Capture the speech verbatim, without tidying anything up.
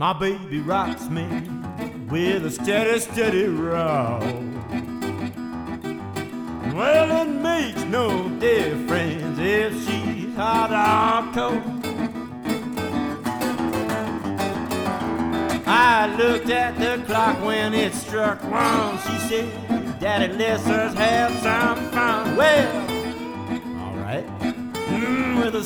My baby rocks me with a steady, steady roll. Well, it makes no difference if she's hot or cold. I looked at the clock when it struck one. She said, Daddy, let's us have some fun. Well, all right. Mm, with a